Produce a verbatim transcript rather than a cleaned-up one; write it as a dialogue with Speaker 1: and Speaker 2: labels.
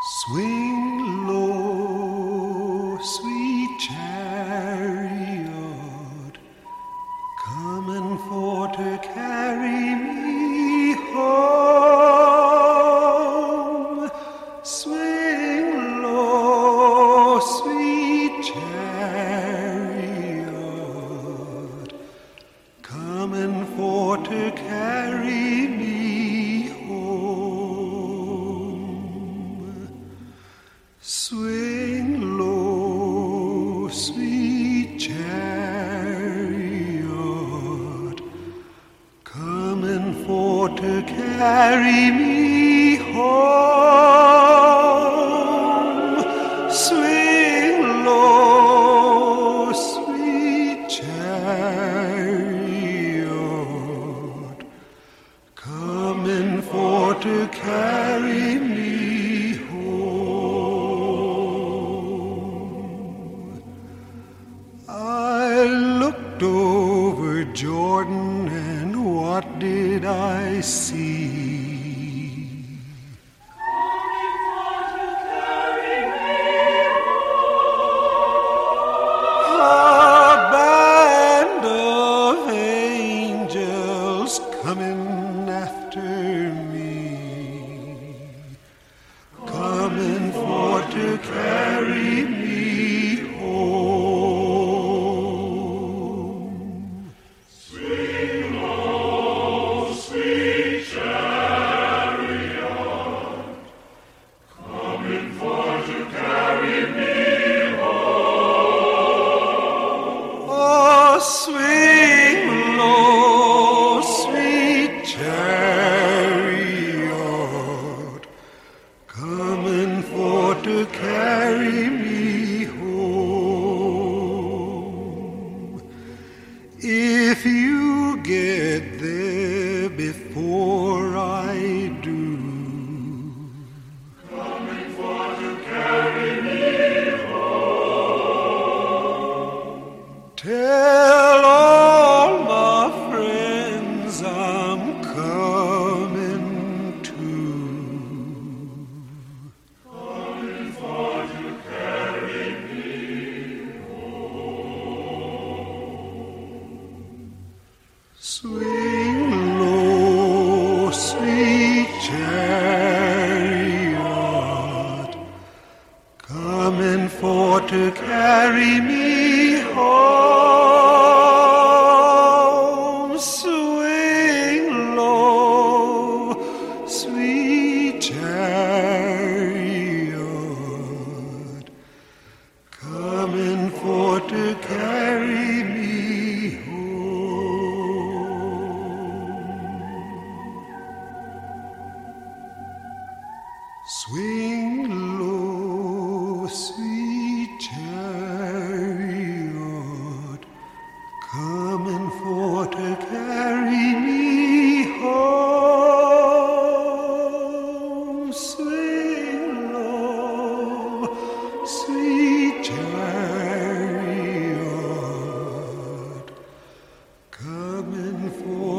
Speaker 1: Swing low, sweet chariot, coming for to carry me home. Swing low, sweet chariot, coming for to carry me home. Swing low, sweet chariot, coming for to carry me home. Swing low, sweet chariot, coming for to carry me home. I looked over Jordan, and what did I see? A band of angels coming after me, coming for to carry me home.
Speaker 2: Swing low, sweet chariot, coming for to carry me home.
Speaker 1: Oh, swing low, sweet chariot, coming for to carry me home. If you get there before I do,
Speaker 2: Coming for to carry me home.
Speaker 1: tell all my friends I'm coming too.
Speaker 2: Coming for to carry me
Speaker 1: Swing low, sweet chariot, coming for to carry me home. Swing low, sweet chariot, coming for to carry me Swing low, sweet chariot, coming for to carry me home. Swing low, sweet chariot, coming for